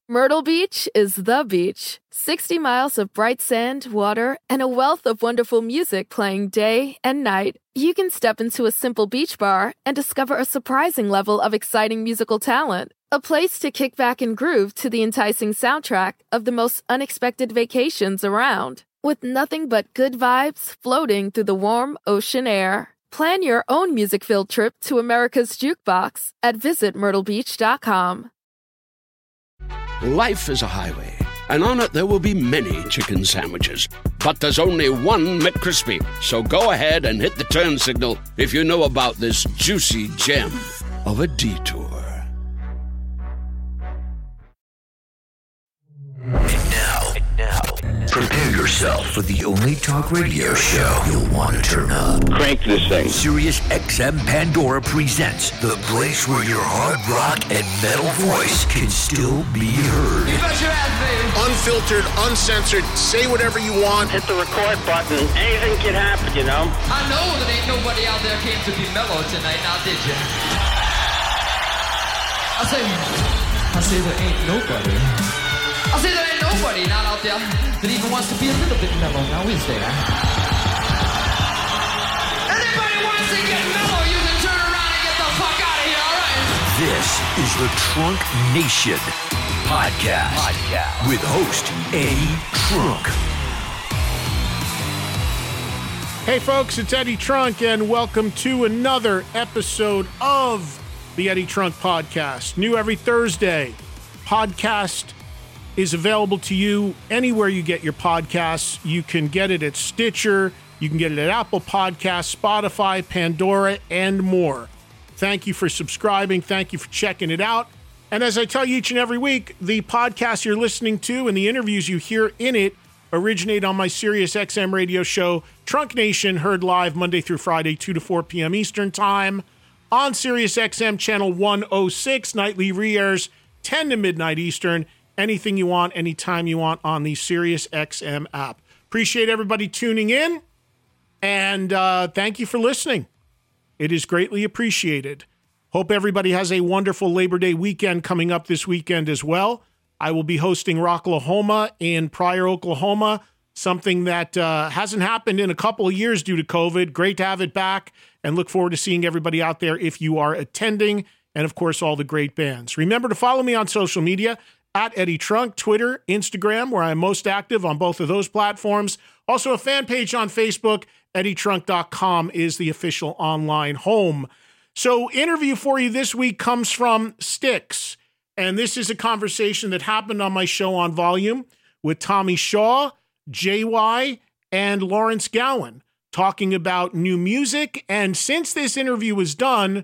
Myrtle Beach is the beach. 60 miles of bright sand, water, and a wealth of wonderful music playing day and night. You can step into a simple beach bar and discover a surprising level of exciting musical talent. A place to kick back and groove to the enticing soundtrack of the most unexpected vacations around. With nothing but good vibes floating through the warm ocean air. Plan your own music-filled trip to America's Jukebox at visitmyrtlebeach.com. Life is a highway, and on it there will be many chicken sandwiches. But there's only one McCrispy. So go ahead and hit the turn signal if you know about this juicy gem of a detour. And now, prepare yourself for the only talk radio show you'll want to turn up. Crank this thing. Sirius XM Pandora presents the place where your hard rock and metal voice can still be heard. You bet your ass, baby. Unfiltered, uncensored, say whatever you want. Hit the record button. Anything can happen, you know? I know that ain't nobody out there came to be mellow tonight, now did you? I say there ain't nobody. I say there ain't nobody not out there that even wants to be a little bit mellow, now is there? Anybody wants to get mellow, you can turn around and get the fuck out of here, all right? This is the Trunk Nation podcast with host Eddie Trunk. Hey folks, it's Eddie Trunk and welcome to another episode of the Eddie Trunk podcast. New every Thursday. Podcast is available to you anywhere you get your podcasts. You can get it at Stitcher, you can get it at Apple Podcasts, Spotify, Pandora, and more. Thank you for subscribing. Thank you for checking it out. And as I tell you each and every week, the podcast you're listening to and the interviews you hear in it originate on my Sirius XM radio show, Trunk Nation, heard live Monday through Friday, 2 to 4 p.m. Eastern Time on Sirius XM channel 106, nightly re-airs 10 to midnight Eastern. Anything you want, anytime you want on the Sirius XM app. Appreciate everybody tuning in, and thank you for listening. It is greatly appreciated. Hope everybody has a wonderful Labor Day weekend coming up this weekend as well. I will be hosting Rocklahoma in Pryor, Oklahoma, something that hasn't happened in a couple of years due to COVID. Great to have it back, and look forward to seeing everybody out there if you are attending, and of course, all the great bands. Remember to follow me on social media, at Eddie Trunk, Twitter, Instagram, where I'm most active on both of those platforms. Also a fan page on Facebook. EddieTrunk.com is the official online home. So interview for you this week comes from Styx. And this is a conversation that happened on my show on Volume with Tommy Shaw, JY, and Lawrence Gowan, talking about new music. And since this interview was done,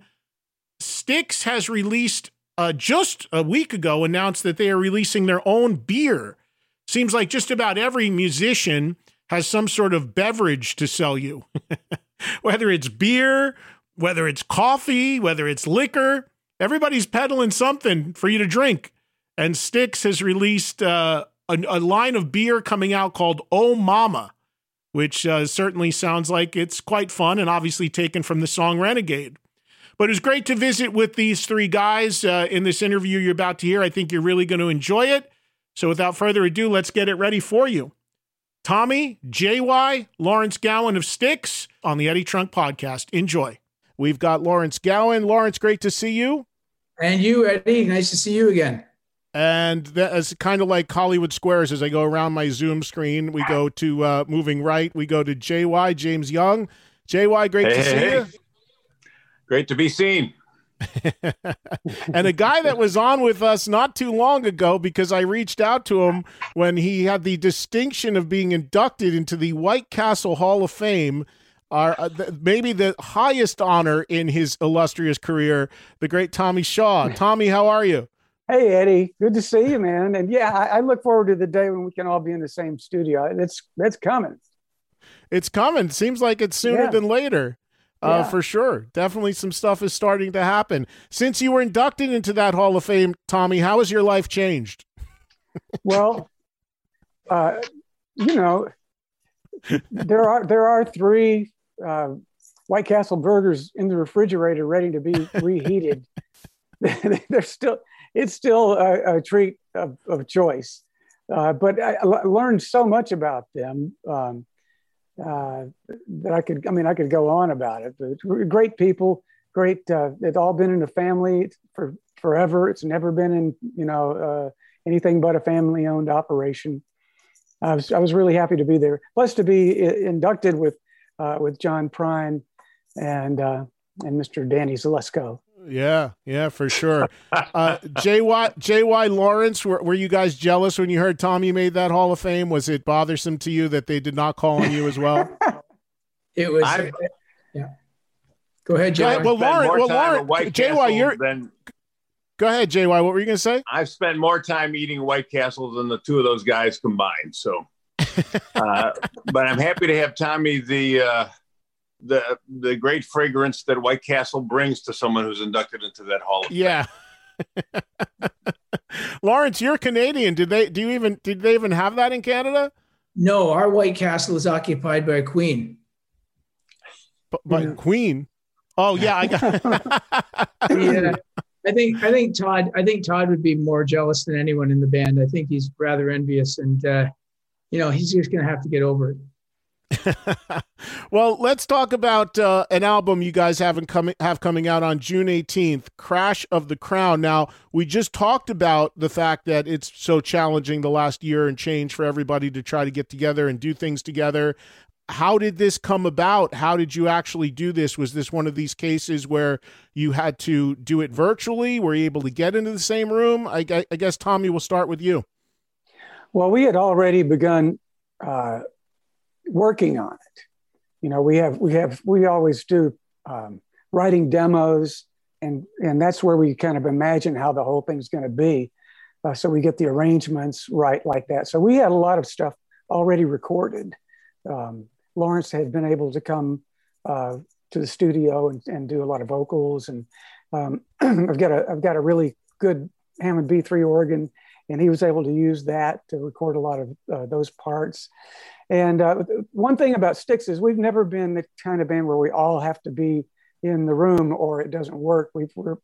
Styx has released just a week ago announced that they are releasing their own beer. Seems like just about every musician has some sort of beverage to sell you. Whether it's beer, whether it's coffee, whether it's liquor, everybody's peddling something for you to drink. And Styx has released a line of beer coming out called Oh Mama, which certainly sounds like it's quite fun and obviously taken from the song Renegade. But it was great to visit with these three guys in this interview you're about to hear. I think you're really going to enjoy it. So without further ado, let's get it ready for you. Tommy, JY, Lawrence Gowan of Styx on the Eddie Trunk podcast. Enjoy. We've got Lawrence Gowan. Lawrence, great to see you. And you, Eddie. Nice to see you again. And that is kind of like Hollywood Squares. As I go around my Zoom screen, we go to moving right. We go to JY, James Young. JY, great to see you. Great to be seen. And a guy that was on with us not too long ago, because I reached out to him when he had the distinction of being inducted into the White Castle Hall of Fame, maybe the highest honor in his illustrious career, the great Tommy Shaw. Tommy, how are you? Hey, Eddie. Good to see you, man. And yeah, I look forward to the day when we can all be in the same studio. That's coming. It's coming. Seems like it's sooner than later. For sure. Definitely some stuff is starting to happen. Since you were inducted into that Hall of Fame, Tommy, how has your life changed? Well, there are three White Castle burgers in the refrigerator ready to be reheated. They're still, it's still a treat of choice. But I learned so much about them that I could go on about it. But great people, great. They've all been in a family for forever. It's never been in anything but a family-owned operation. I was really happy to be there. Plus, to be inducted with John Prine and Mr. Danny Zalesko. Yeah, for sure. J.Y. Lawrence, were you guys jealous when you heard Tommy made that Hall of Fame? Was it bothersome to you that they did not call on you as well? It was. Yeah. Go ahead, J.Y. Lawrence, J.Y., Go ahead, J.Y. What were you going to say? I've spent more time eating White Castle than the two of those guys combined. So, but I'm happy to have Tommy the great fragrance that White Castle brings to someone who's inducted into that Hall of Fame. Yeah. Lawrence, you're Canadian. Did they even have that in Canada? No, our White Castle is occupied by a queen. By Queen? Oh yeah, I got. Yeah. I think Todd would be more jealous than anyone in the band. I think he's rather envious, and he's just going to have to get over it. Well, let's talk about an album you guys have coming out on June 18th, Crash of the Crown. Now, we just talked about the fact that it's so challenging the last year and change for everybody to try to get together and do things together. How did this come about? How did you actually do this? Was this one of these cases where you had to do it virtually? Were you able to get into the same room? I guess, Tommy, we'll start with you. Well, we had already begun working on it. We always do writing demos, and that's where we kind of imagine how the whole thing's going to be. So we get the arrangements right like that. So we had a lot of stuff already recorded. Lawrence had been able to come to the studio and do a lot of vocals, and I've got a really good Hammond B3 organ, and he was able to use that to record a lot of those parts. And one thing about Styx is we've never been the kind of band where we all have to be in the room or it doesn't work. We're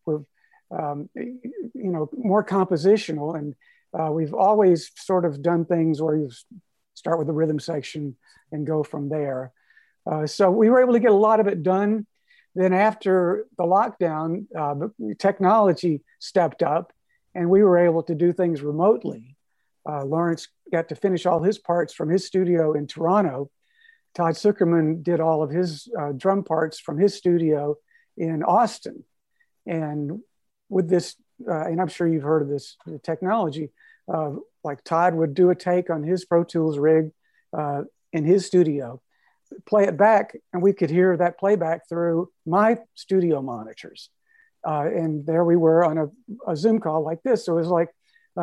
more compositional, and we've always sort of done things where you start with the rhythm section and go from there. So we were able to get a lot of it done. Then after the lockdown, technology stepped up and we were able to do things remotely. Lawrence got to finish all his parts from his studio in Toronto. Todd Zuckerman did all of his drum parts from his studio in Austin. And with this, and I'm sure you've heard of this technology, like Todd would do a take on his Pro Tools rig in his studio, play it back, and we could hear that playback through my studio monitors. And there we were on a Zoom call like this. So it was like,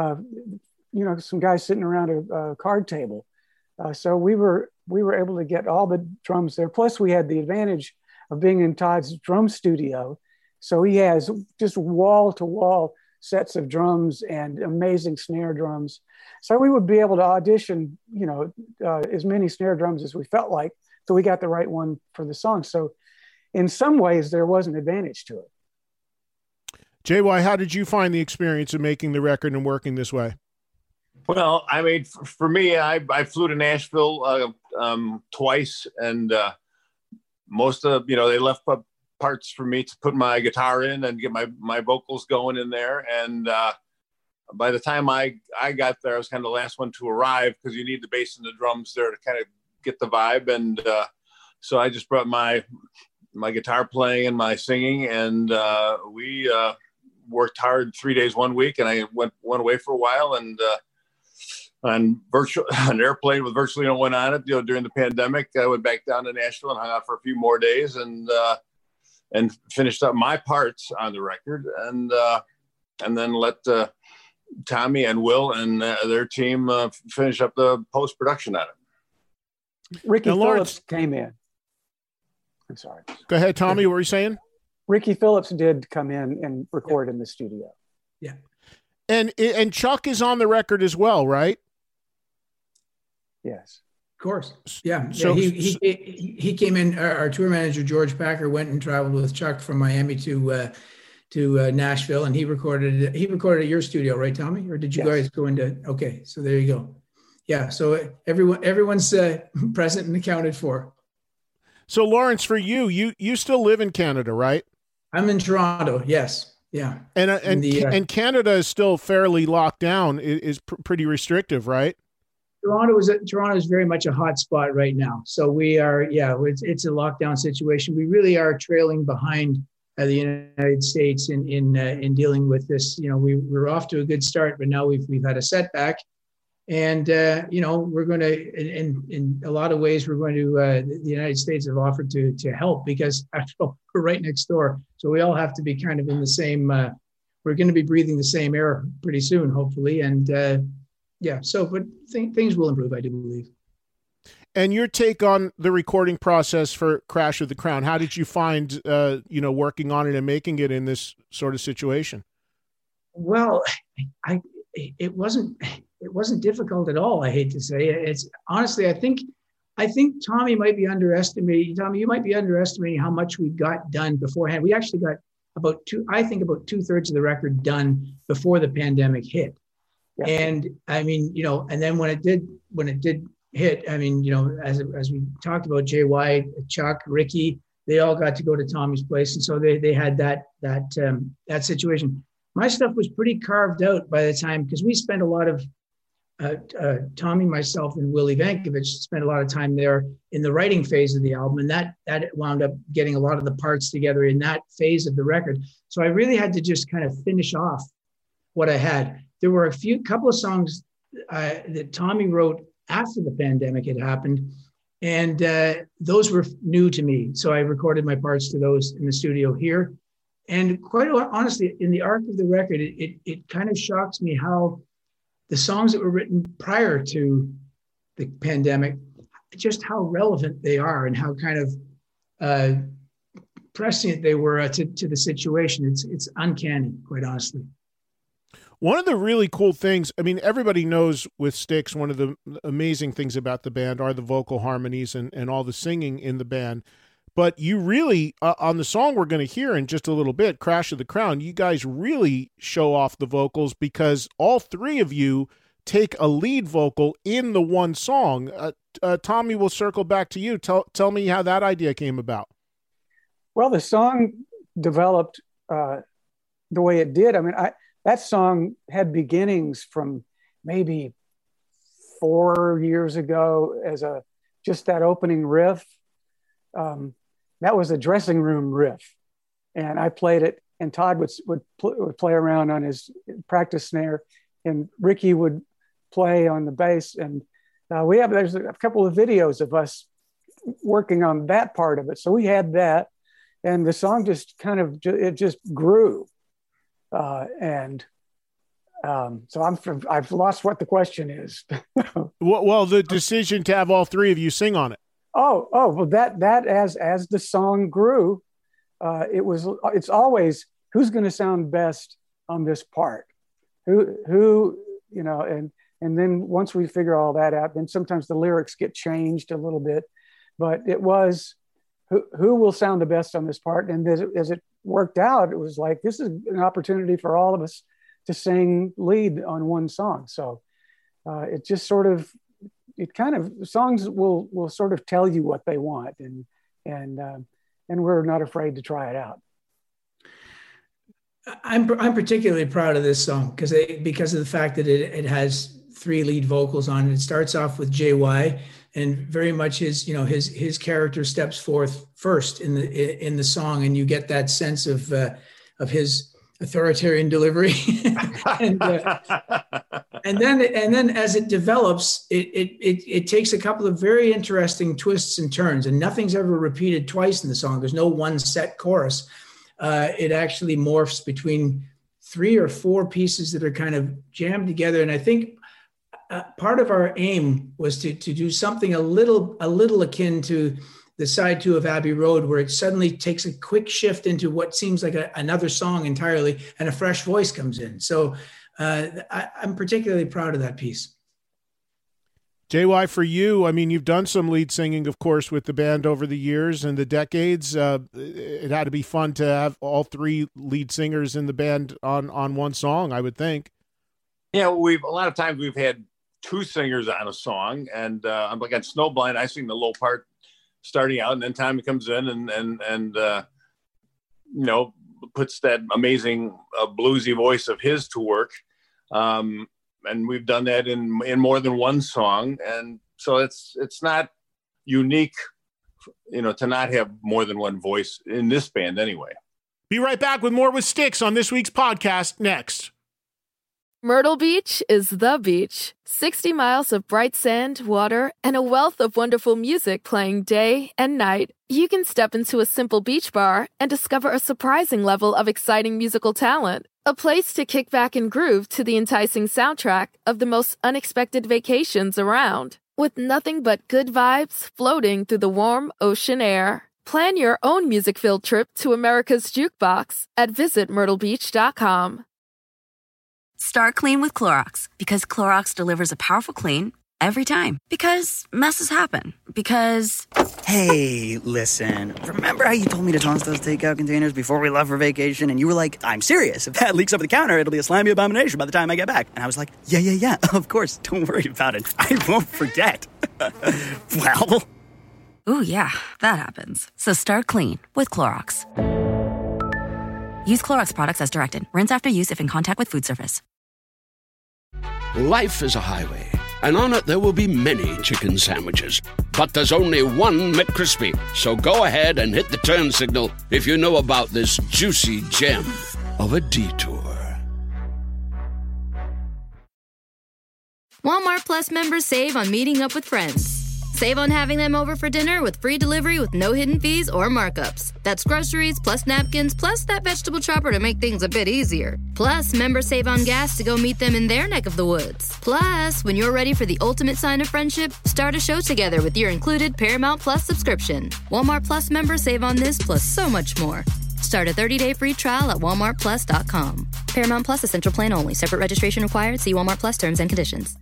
some guys sitting around a card table. So we were able to get all the drums there. Plus we had the advantage of being in Todd's drum studio. So he has just wall to wall sets of drums and amazing snare drums. So we would be able to audition, as many snare drums as we felt like, so we got the right one for the song. So in some ways there was an advantage to it. JY, how did you find the experience of making the record and working this way? Well, I mean, for me, I flew to Nashville twice, and most of, they left parts for me to put my guitar in and get my vocals going in there. And by the time I got there, I was kind of the last one to arrive because you need the bass and the drums there to kind of get the vibe. And so I just brought my guitar playing and my singing, and we worked hard 3 days, 1 week, and I went away for a while, and on an airplane with virtually no one on it, during the pandemic, I went back down to Nashville and hung out for a few more days, and finished up my parts on the record, and then let Tommy and Will and their team finish up the post-production on it. Ricky Phillips came in. I'm sorry. Go ahead, Tommy. What were you saying? Ricky Phillips did come in and record in the studio. Yeah. And Chuck is on the record as well, right? Yes. Of course. Yeah. So he came in, our tour manager, George Packer, went and traveled with Chuck from Miami to Nashville, and he recorded at your studio, right, Tommy? Or did you guys go into? Okay, so there you go. Yeah, so everyone's present and accounted for. So Lawrence, for you still live in Canada, right? I'm in Toronto. Yes. Yeah. And Canada is still fairly locked down. Is pretty restrictive, right? Toronto is very much a hot spot right now. So we are, it's a lockdown situation. We really are trailing behind the United States in dealing with this. You know, we're off to a good start, but now we've had a setback. And, we're going to, in a lot of ways, we're going to, the United States have offered to help because after all, we're right next door. So we all have to be kind of in the same, we're going to be breathing the same air pretty soon, hopefully. And but things will improve, I do believe. And your take on the recording process for Crash of the Crown, how did you find, working on it and making it in this sort of situation? Well, it wasn't difficult at all. I hate to say it. It's honestly, I think Tommy might be underestimating. Tommy, you might be underestimating how much we got done beforehand. We actually got about 2/3 of the record done before the pandemic hit. Yeah. And I mean, and then when it did hit, I mean, as we talked about, JY, Chuck, Ricky, they all got to go to Tommy's place, and so they had that situation. My stuff was pretty carved out by the time, because we spent a lot of Tommy, myself, and Willie Vankovich spent a lot of time there in the writing phase of the album, and that wound up getting a lot of the parts together in that phase of the record. So I really had to just kind of finish off what I had. There were a couple of songs that Tommy wrote after the pandemic had happened, and those were new to me. So I recorded my parts to those in the studio here. And quite honestly, in the arc of the record, it kind of shocks me how the songs that were written prior to the pandemic, just how relevant they are and how kind of prescient they were to the situation. It's uncanny, quite honestly. One of the really cool things, I mean, everybody knows with Styx, one of the amazing things about the band are the vocal harmonies and all the singing in the band. But you really, on the song we're going to hear in just a little bit, Crash of the Crown, you guys really show off the vocals because all three of you take a lead vocal in the one song. Tommy, we'll circle back to you. Tell me how that idea came about. Well, the song developed the way it did. I mean, that song had beginnings from maybe 4 years ago as just that opening riff. That was a dressing room riff, and I played it, and Todd would play around on his practice snare, and Ricky would play on the bass. And there's a couple of videos of us working on that part of it. So we had that, and the song just kind of just grew. So I've lost what the question is. Well, the decision to have all three of you sing on it. Oh, well, that as the song grew, it's always who's going to sound best on this part, who and then once we figure all that out, then sometimes the lyrics get changed a little bit, but it was who will sound the best on this part. And as it worked out, it was like, this is an opportunity for all of us to sing lead on one song. So it just sort of, songs will sort of tell you what they want, and we're not afraid to try it out. I'm particularly proud of this song because of the fact that it has three lead vocals on it. It starts off with JY, and very much his character steps forth first in the song, and you get that sense of his authoritarian delivery. and then as it develops, it takes a couple of very interesting twists and turns, and nothing's ever repeated twice in the song. There's no one set chorus. It actually morphs between 3 or 4 pieces that are kind of jammed together. And I think part of our aim was to do something a little akin to the side 2 of Abbey Road, where it suddenly takes a quick shift into what seems like another song entirely, and a fresh voice comes in. So I'm particularly proud of that piece. JY, for you, I mean, you've done some lead singing, of course, with the band over the years and the decades. It had to be fun to have all three lead singers in the band on one song, I would think. Yeah, a lot of times we've had two singers on a song, and I'm like on Snowblind, I sing the low part starting out, and then Tommy comes in and you know, puts that amazing bluesy voice of his to work. And we've done that in more than one song. And so it's not unique, you know, to not have more than one voice in this band anyway. Be right back with more with Styx on this week's podcast next. Myrtle Beach is the beach. 60 miles of bright sand, water, and a wealth of wonderful music playing day and night. You can step into a simple beach bar and discover a surprising level of exciting musical talent. A place to kick back and groove to the enticing soundtrack of the most unexpected vacations around. With nothing but good vibes floating through the warm ocean air. Plan your own music-filled trip to America's Jukebox at visitmyrtlebeach.com. Start clean with Clorox, because Clorox delivers a powerful clean every time. Because messes happen. Because... Hey, listen. Remember how you told me to toss those takeout containers before we left for vacation? And you were like, I'm serious. If that leaks over the counter, it'll be a slimy abomination by the time I get back. And I was like, yeah, of course. Don't worry about it. I won't forget. Well... Ooh, yeah, that happens. So start clean with Clorox. Use Clorox products as directed. Rinse after use if in contact with food surface. Life is a highway, and on it there will be many chicken sandwiches. But there's only one McCrispy. So go ahead and hit the turn signal if you know about this juicy gem of a detour. Walmart Plus members save on meeting up with friends. Save on having them over for dinner with free delivery with no hidden fees or markups. That's groceries, plus napkins, plus that vegetable chopper to make things a bit easier. Plus, members save on gas to go meet them in their neck of the woods. Plus, when you're ready for the ultimate sign of friendship, start a show together with your included Paramount Plus subscription. Walmart Plus members save on this plus so much more. Start a 30-day free trial at walmartplus.com. Paramount Plus Essential Plan only. Separate registration required. See Walmart Plus terms and conditions.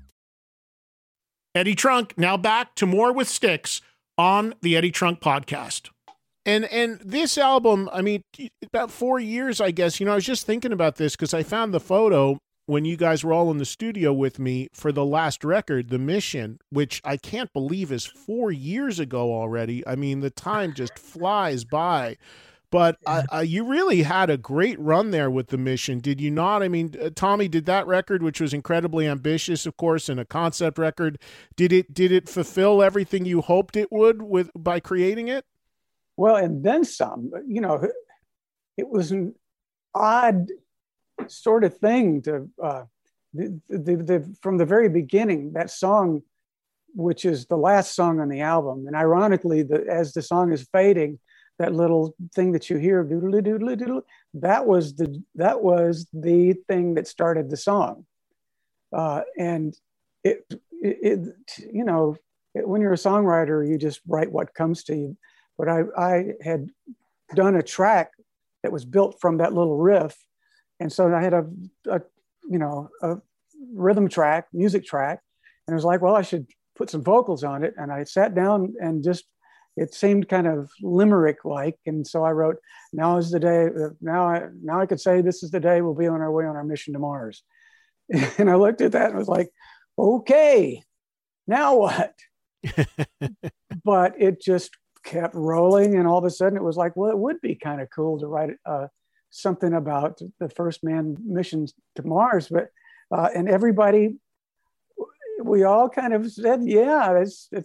Eddie Trunk, now back to more with Styx on the Eddie Trunk podcast. And this album, I mean, about 4 years, I guess, you know, I was just thinking about this because I found the photo when you guys were all in the studio with me for the last record, The Mission, which I can't believe is 4 years ago already. I mean, the time just flies by. But you really had a great run there with The Mission, did you not? I mean, Tommy, did that record, which was incredibly ambitious, of course, and a concept record, did it fulfill everything you hoped it would by creating it? Well, and then some. You know, it was an odd sort of thing to from the very beginning. That song, which is the last song on the album, and ironically, as the song is fading, that little thing that you hear, doodle doodle doodle, that was the thing that started the song. And it you know, when you're a songwriter, you just write what comes to you. But I had done a track that was built from that little riff, and so I had a rhythm track, music track, and I was like, well, I should put some vocals on it. And I sat down and just. It seemed kind of limerick-like, and so I wrote, now is the day, now I could say this is the day we'll be on our way on our mission to Mars. And I looked at that and was like, okay, now what? But it just kept rolling, and all of a sudden it was like, well, it would be kind of cool to write something about the first manned missions to Mars. But and everybody, we all kind of said, yeah,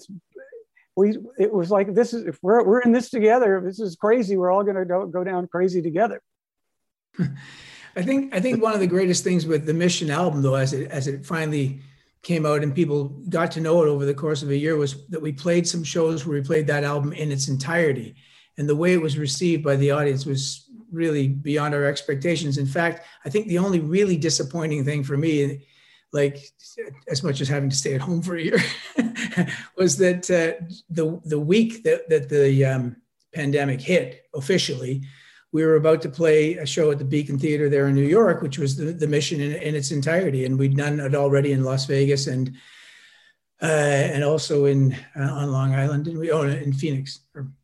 it was like, this is, if we're in this together, this is crazy. We're all going to go down crazy together. I think one of the greatest things with the Mission album, though, as it finally came out and people got to know it over the course of a year, was that we played some shows where we played that album in its entirety. And the way it was received by the audience was really beyond our expectations. In fact, I think the only really disappointing thing for me, like as much as having to stay at home for a year, was that the week that the pandemic hit officially, we were about to play a show at the Beacon Theater there in New York, which was the Mission in its entirety. And we'd done it already in Las Vegas. And and also in on Long Island, and in Phoenix.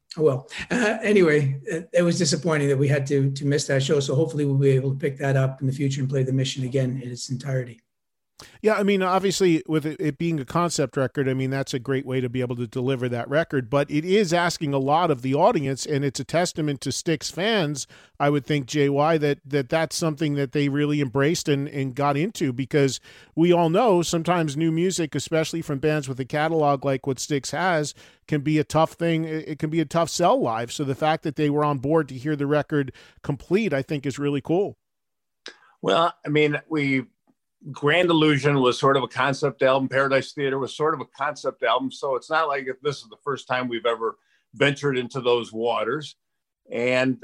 Anyway, it was disappointing that we had to miss that show. So hopefully we'll be able to pick that up in the future and play the mission again in its entirety. Yeah, I mean, obviously, with it being a concept record, I mean, that's a great way to be able to deliver that record. But it is asking a lot of the audience, and it's a testament to Styx fans, I would think, JY, that's something that they really embraced and got into, because we all know sometimes new music, especially from bands with a catalog like what Styx has, can be a tough thing. It can be a tough sell live. So the fact that they were on board to hear the record complete, I think, is really cool. Well, I mean, Grand Illusion was sort of a concept album. Paradise Theater was sort of a concept album. So it's not like this is the first time we've ever ventured into those waters. And,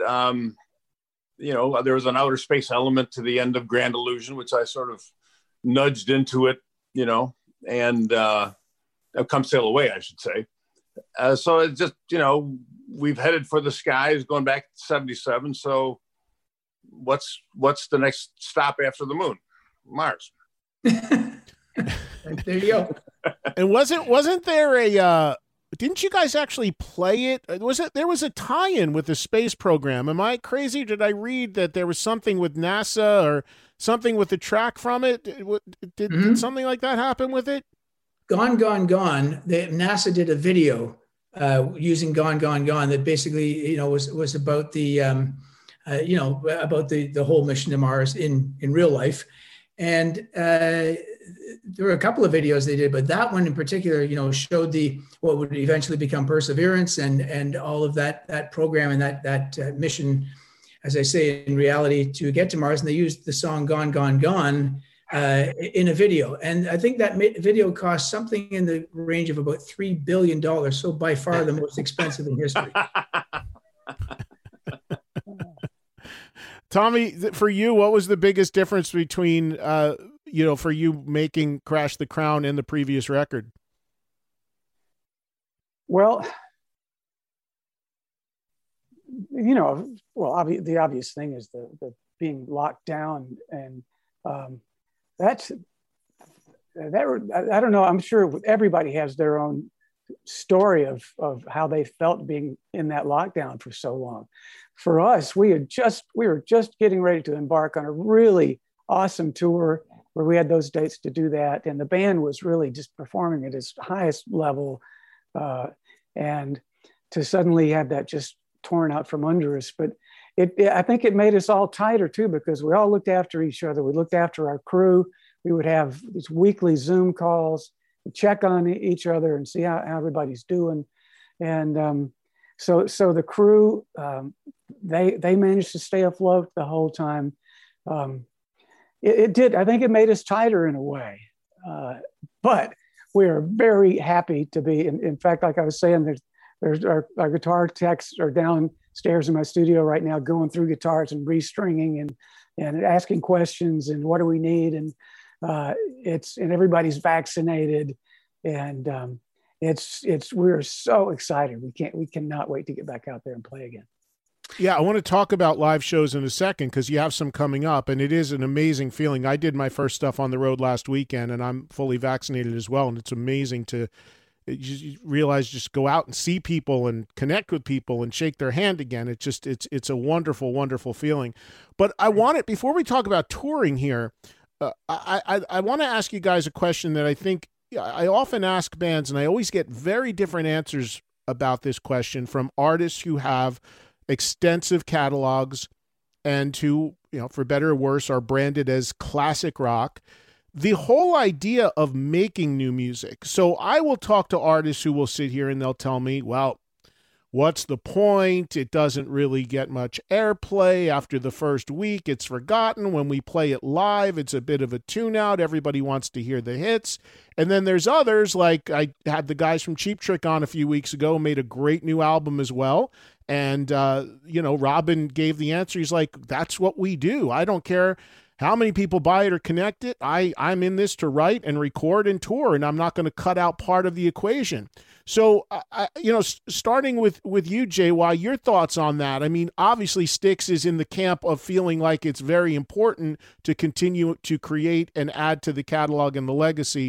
there was an outer space element to the end of Grand Illusion, which I sort of nudged into it, and Come Sail Away, I should say. So it's just, we've headed for the skies going back to 77. So what's the next stop after the moon? Mars. There you go. And wasn't there a didn't you guys actually play it? There was a tie-in with the space program? Am I crazy? Did I read that there was something with NASA or something with the track from it? Did something like that happen with it? Gone, Gone, Gone. NASA did a video using Gone, Gone, Gone that basically was about the about the whole mission to Mars in real life. And there were a couple of videos they did, but that one in particular, showed what would eventually become Perseverance and all of that program and that mission, as I say, in reality, to get to Mars. And they used the song "Gone, Gone, Gone" in a video. And I think that video cost something in the range of about $3 billion. So by far the most expensive in history. Tommy, for you, what was the biggest difference between, for you making Crash the Crown and the previous record? Well, the obvious thing is the being locked down, and that's that. I don't know. I'm sure everybody has their own story of how they felt being in that lockdown for so long. For us, we were just getting ready to embark on a really awesome tour where we had those dates to do that, and the band was really just performing at its highest level, and to suddenly have that just torn out from under us. But I think it made us all tighter too, because we all looked after each other. We looked after our crew. We would have these weekly Zoom calls, check on each other and see how everybody's doing, and so the crew, they managed to stay afloat the whole time. It did. I think it made us tighter in a way, but we are very happy to be. In fact, like I was saying, there's our guitar techs are downstairs in my studio right now, going through guitars and restringing and asking questions and what do we need, and everybody's vaccinated, and we're so excited. We cannot wait to get back out there and play again. Yeah, I want to talk about live shows in a second because you have some coming up, and it is an amazing feeling. I did my first stuff on the road last weekend, and I'm fully vaccinated as well, and it's amazing to realize just go out and see people and connect with people and shake their hand again. It's a wonderful, wonderful feeling. But I want it, before we talk about touring here, I want to ask you guys a question that I think I often ask bands, and I always get very different answers about this question from artists who have extensive catalogs and who, for better or worse, are branded as classic rock. The whole idea of making new music. So I will talk to artists who will sit here and they'll tell me, well, what's the point? It doesn't really get much airplay. After the first week, it's forgotten. When we play it live, it's a bit of a tune out. Everybody wants to hear the hits. And then there's others, like I had the guys from Cheap Trick on a few weeks ago, made a great new album as well. And, Robin gave the answer. He's like, that's what we do. I don't care how many people buy it or connect it. I'm in this to write and record and tour, and I'm not going to cut out part of the equation. So, starting with you, JY, your thoughts on that. I mean, obviously Styx is in the camp of feeling like it's very important to continue to create and add to the catalog and the legacy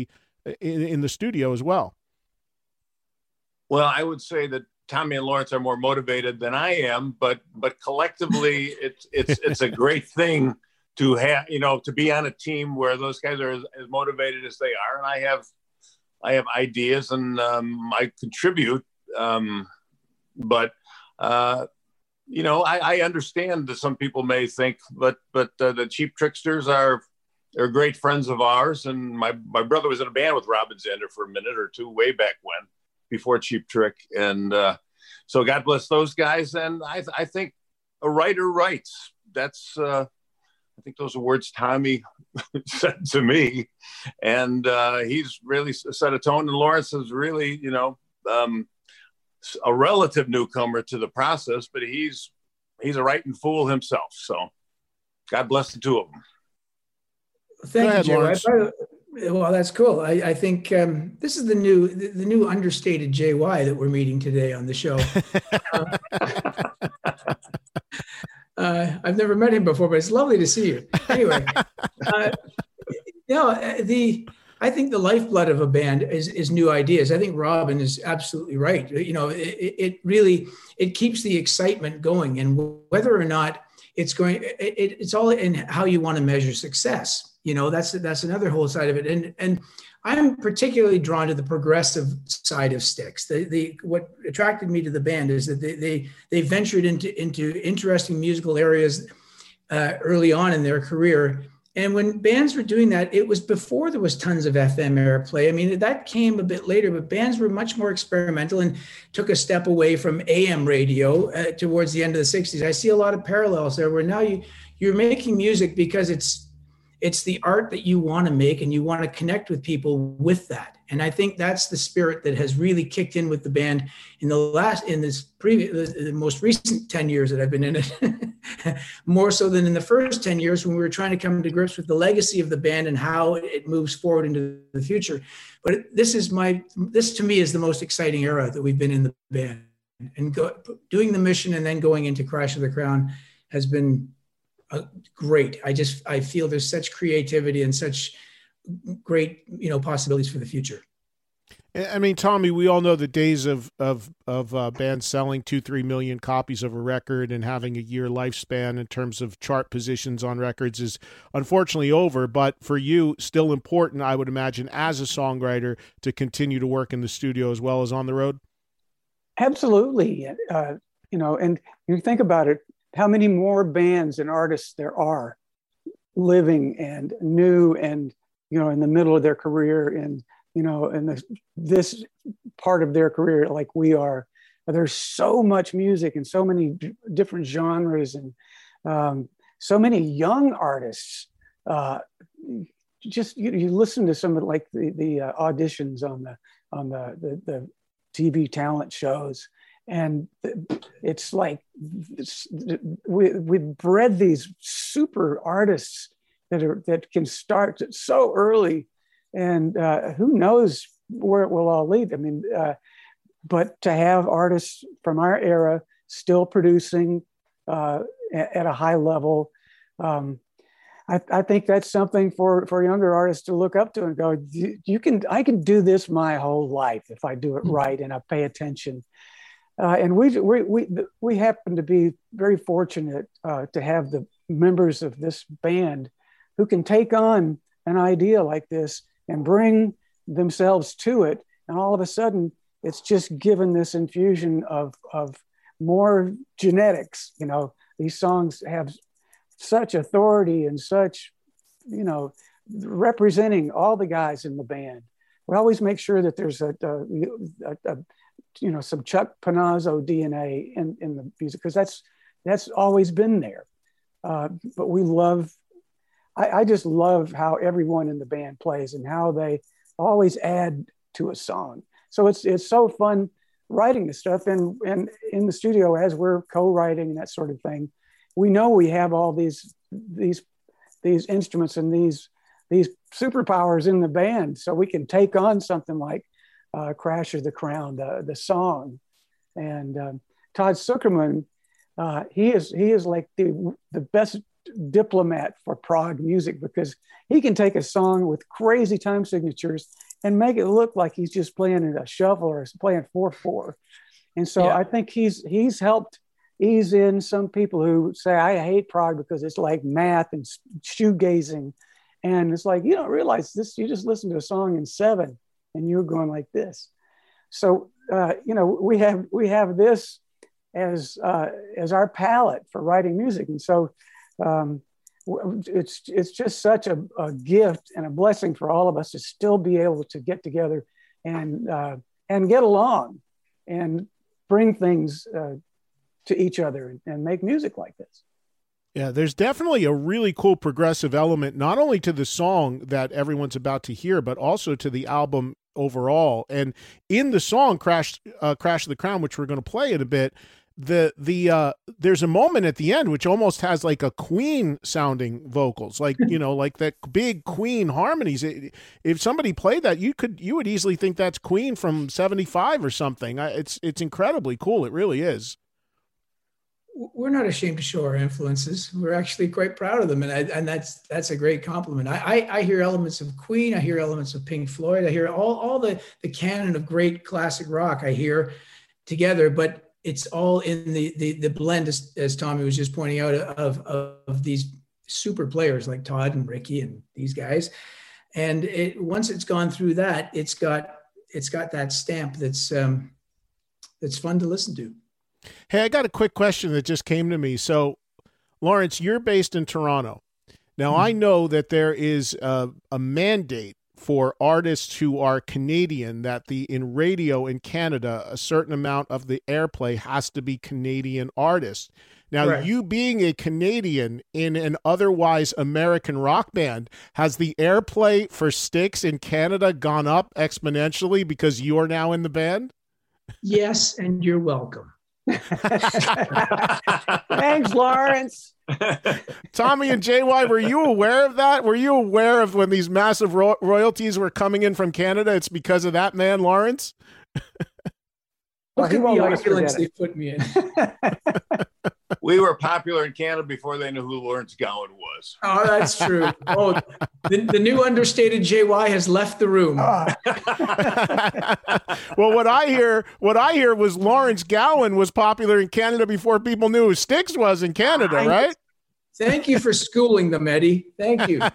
in the studio as well. Well, I would say that Tommy and Lawrence are more motivated than I am, but collectively, it's a great thing to have, to be on a team where those guys are as motivated as they are. And I have ideas and I contribute. But I understand that some people may think, but the Cheap Tricksters are great friends of ours. And my brother was in a band with Robin Zander for a minute or two way back when, before Cheap Trick. And so God bless those guys. And I think a writer writes. That's, I think those are words Tommy said to me. And he's really set a tone. And Lawrence is really, a relative newcomer to the process, but he's a writing fool himself. So God bless the two of them. Thank you, JY. Well, that's cool. I think this is the new understated JY that we're meeting today on the show. I've never met him before, but it's lovely to see you. Anyway, I think the lifeblood of a band is new ideas. I think Robin is absolutely right. It really keeps the excitement going, and whether or not it's going, it's all in how you want to measure success. That's another whole side of it. And I'm particularly drawn to the progressive side of Styx. What attracted me to the band is that they ventured into interesting musical areas early on in their career. And when bands were doing that, it was before there was tons of FM airplay. I mean, that came a bit later, but bands were much more experimental and took a step away from AM radio towards the end of the 60s. I see a lot of parallels there where now you're making music because it's the art that you want to make and you want to connect with people with that. And I think that's the spirit that has really kicked in with the band in the most recent 10 years that I've been in it, more so than in the first 10 years when we were trying to come to grips with the legacy of the band and how it moves forward into the future. But this to me is the most exciting era that we've been in the band, and doing the Mission and then going into Crash of the Crown has been great. I feel there's such creativity and such great, possibilities for the future. I mean, Tommy, we all know the days of bands selling 2-3 million copies of a record and having a year lifespan in terms of chart positions on records is unfortunately over. But for you, still important, I would imagine, as a songwriter, to continue to work in the studio as well as on the road. Absolutely. And you think about it, how many more bands and artists there are living and new and, in the middle of their career and, in this part of their career like we are. There's so much music and so many different genres and so many young artists. Just you listen to some of the auditions on the TV talent shows, and it's like we've bred these super artists that can start so early, and who knows where it will all lead. I mean, but to have artists from our era still producing at a high level, I think that's something for younger artists to look up to and go, I can do this my whole life if I do it right and I pay attention. And we happen to be very fortunate to have the members of this band who can take on an idea like this and bring themselves to it. And all of a sudden, it's just given this infusion of more genetics. These songs have such authority and such, representing all the guys in the band. We always make sure that there's some Chuck Panozzo DNA in the music, because that's always been there. But we love, I just love how everyone in the band plays and how they always add to a song. So it's so fun writing this stuff, and in the studio as we're co-writing and that sort of thing, we know we have all these instruments and these superpowers in the band, so we can take on something like Crash of the Crown, the song. And Todd Sucherman, he is like the best diplomat for prog music, because he can take a song with crazy time signatures and make it look like he's just playing a shuffle or playing 4/4. And so I think he's helped ease in some people who say, I hate prog because it's like math and shoegazing. And it's like, you don't realize this, you just listen to a song in 7 and you're going like this. So, we have this as our palette for writing music. And so it's just such a gift and a blessing for all of us to still be able to get together and get along and bring things to each other and make music like this. Yeah, there's definitely a really cool progressive element, not only to the song that everyone's about to hear, but also to the album overall. And in the song Crash of the Crown, which we're going to play in a bit, there's a moment at the end which almost has like a Queen sounding vocals, like like that big Queen harmonies. If somebody played that, you would easily think that's Queen from 75 or something. It's incredibly cool. It really is. We're not ashamed to show our influences. We're actually quite proud of them, and that's a great compliment. I hear elements of Queen. I hear elements of Pink Floyd. I hear all the canon of great classic rock. I hear together, but it's all in the blend, as Tommy was just pointing out, of these super players like Todd and Ricky and these guys. And once it's gone through that, it's got that stamp that's fun to listen to. Hey, I got a quick question that just came to me. So, Lawrence, you're based in Toronto. Now, I know that there is a mandate for artists who are Canadian that in radio in Canada, a certain amount of the airplay has to be Canadian artists. Now, right. You being a Canadian in an otherwise American rock band, has the airplay for Styx in Canada gone up exponentially because you're now in the band? Yes, and you're welcome. Thanks, Lawrence. Tommy and JY, were you aware of that? Were you aware of when these massive royalties were coming in from Canada? It's because of that man, Lawrence? Look at the opulence they put me in. We were popular in Canada before they knew who Lawrence Gowan was. Oh, that's true. Oh, the new understated JY has left the room. Well, what I hear was Lawrence Gowan was popular in Canada before people knew who Styx was in Canada, right? Thank you for schooling them, Eddie. Thank you.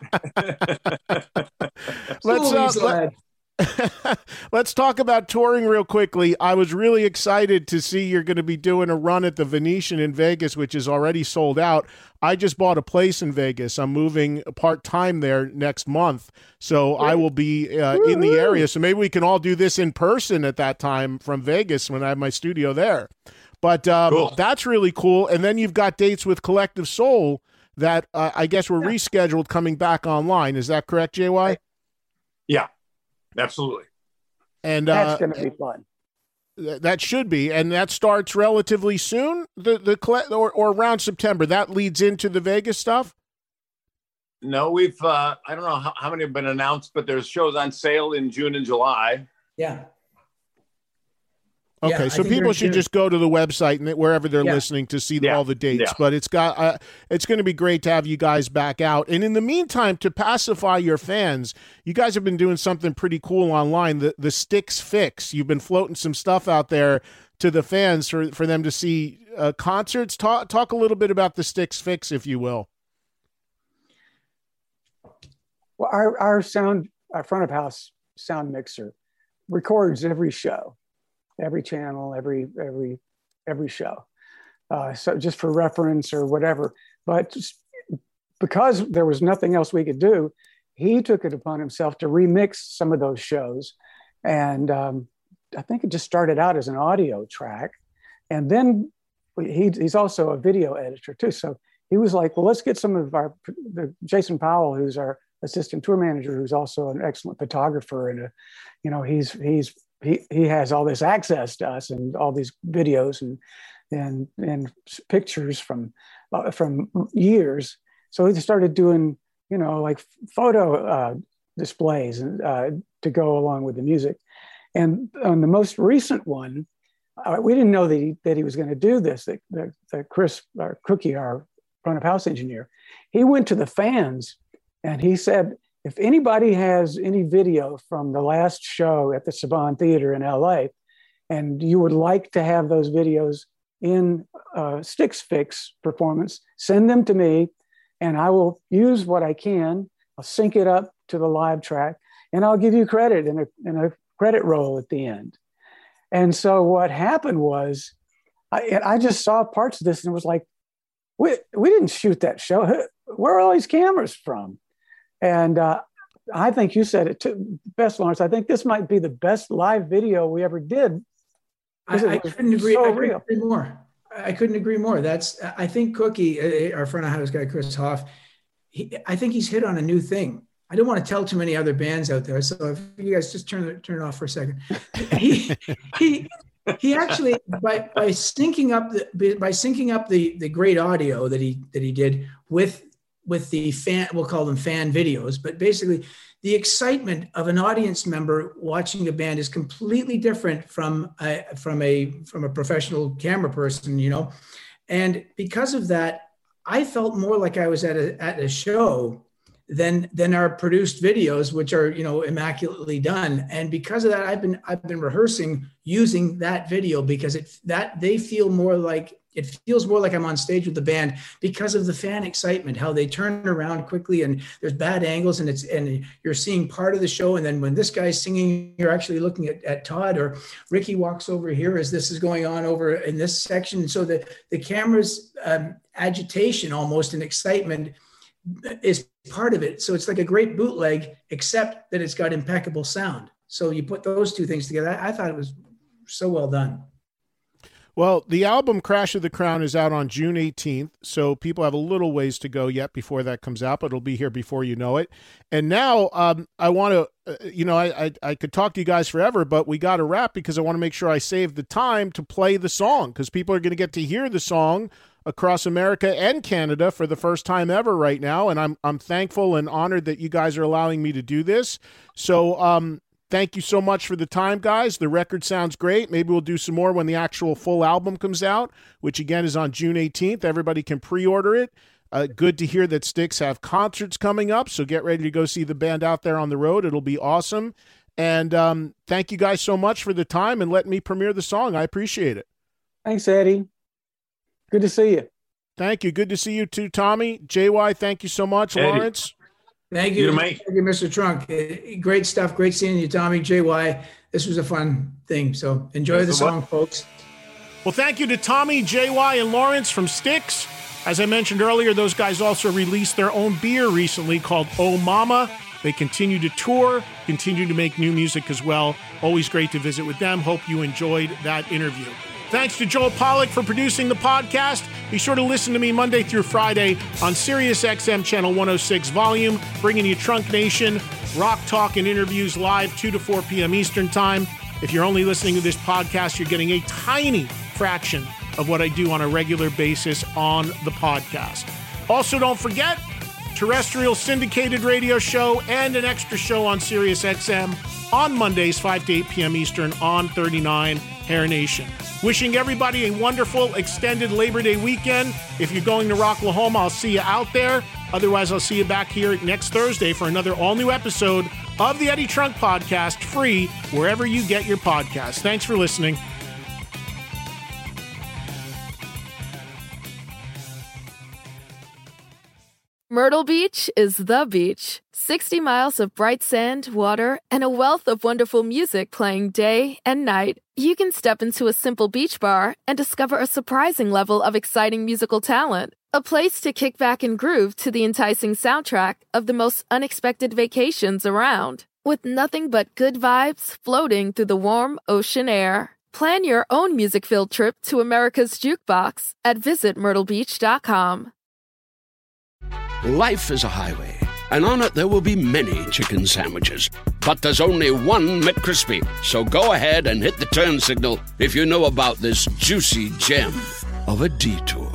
Let's talk about touring real quickly. I was really excited to see you're going to be doing a run at the Venetian in Vegas, which is already sold out. I just bought a place in Vegas. I'm moving part-time there next month, so I will be in the area. So maybe we can all do this in person at that time from Vegas when I have my studio there. But cool. That's really cool. And then you've got dates with Collective Soul that I guess were rescheduled coming back online. Is that correct, JY? Yeah. Absolutely. And that's going to be fun. That should be. And that starts relatively soon, or around September. That leads into the Vegas stuff? No, we've, I don't know how many have been announced, but there's shows on sale in June and July. Yeah. Okay, yeah, so people should just go to the website and wherever they're listening to see all the dates. Yeah. But it's going to be great to have you guys back out. And in the meantime, to pacify your fans, you guys have been doing something pretty cool online. The Styx Fix. You've been floating some stuff out there to the fans for them to see concerts. Talk a little bit about the Styx Fix, if you will. Well, our front of house sound mixer records every show. Every channel, every show. So just for reference or whatever. But because there was nothing else we could do, he took it upon himself to remix some of those shows. And I think it just started out as an audio track. And then he's also a video editor too. So he was like, well, let's get some of Jason Powell, who's our assistant tour manager, who's also an excellent photographer. And, he has all this access to us and all these videos and pictures from years. So we started doing, like photo displays to go along with the music. And on the most recent one, we didn't know that he was going to do this. That Chris Cookie, our front of house engineer, he went to the fans and he said, if anybody has any video from the last show at the Saban Theater in LA, and you would like to have those videos in Styx Fix performance, send them to me, and I will use what I can. I'll sync it up to the live track, and I'll give you credit in a credit roll at the end. And so what happened was, I just saw parts of this and was like, we didn't shoot that show. Where are all these cameras from? And I think you said it best, Lawrence. I think this might be the best live video we ever did. I couldn't agree. I couldn't agree more. I think Cookie, our front of house guy, Chris Hoff, I think he's hit on a new thing. I don't want to tell too many other bands out there. So if you guys just turn it off for a second. He actually, by syncing up the great audio that he did with the fan, we'll call them fan videos, but basically the excitement of an audience member watching a band is completely different from a professional camera person, you know. And because of that, I felt more like I was at a show than our produced videos, which are, you know, immaculately done. And because of that, I've been rehearsing using that video because it feels more like I'm on stage with the band because of the fan excitement, how they turn around quickly and there's bad angles and you're seeing part of the show. And then when this guy's singing, you're actually looking at Todd, or Ricky walks over here as this is going on over in this section. So the camera's agitation almost and excitement is part of it. So it's like a great bootleg, except that it's got impeccable sound. So you put those two things together. I thought it was so well done. Well, the album Crash of the Crown is out on June 18th, so people have a little ways to go yet before that comes out, but it'll be here before you know it. And now I want to, I could talk to you guys forever, but we got to wrap because I want to make sure I save the time to play the song because people are going to get to hear the song across America and Canada for the first time ever right now, and I'm thankful and honored that you guys are allowing me to do this. So thank you so much for the time, guys. The record sounds great. Maybe we'll do some more when the actual full album comes out, which again is on June 18th. Everybody can pre-order it. Good to hear that Styx have concerts coming up, so get ready to go see the band out there on the road. It'll be awesome. And thank you guys so much for the time and letting me premiere the song. I appreciate it. Thanks, Eddie. Good to see you. Thank you. Good to see you too, Tommy. JY, thank you so much. Eddie. Lawrence. Thank you. Thank you, Mr. Trunk. Great stuff. Great seeing you, Tommy. JY, this was a fun thing. So enjoy the song, folks. Well, thank you to Tommy, JY, and Lawrence from Styx. As I mentioned earlier, those guys also released their own beer recently called Oh Mama. They continue to tour, continue to make new music as well. Always great to visit with them. Hope you enjoyed that interview. Thanks to Joel Pollack for producing the podcast. Be sure to listen to me Monday through Friday on Sirius XM Channel 106 Volume, bringing you Trunk Nation, rock talk and interviews live 2 to 4 p.m. Eastern Time. If you're only listening to this podcast, you're getting a tiny fraction of what I do on a regular basis on the podcast. Also, don't forget, terrestrial syndicated radio show and an extra show on Sirius XM on Mondays, 5 to 8 p.m. Eastern on 39 Hair Nation. Wishing everybody a wonderful extended Labor Day weekend. If you're going to Rocklahoma, I'll see you out there. Otherwise, I'll see you back here next Thursday for another all-new episode of the Eddie Trunk Podcast, free wherever you get your podcasts. Thanks for listening. Myrtle Beach is the beach. 60 miles of bright sand, water, and a wealth of wonderful music playing day and night. You can step into a simple beach bar and discover a surprising level of exciting musical talent. A place to kick back and groove to the enticing soundtrack of the most unexpected vacations around. With nothing but good vibes floating through the warm ocean air. Plan your own music-filled trip to America's Jukebox at visitmyrtlebeach.com. Life is a highway, and on it there will be many chicken sandwiches. But there's only one McCrispy. So go ahead and hit the turn signal if you know about this juicy gem of a detour.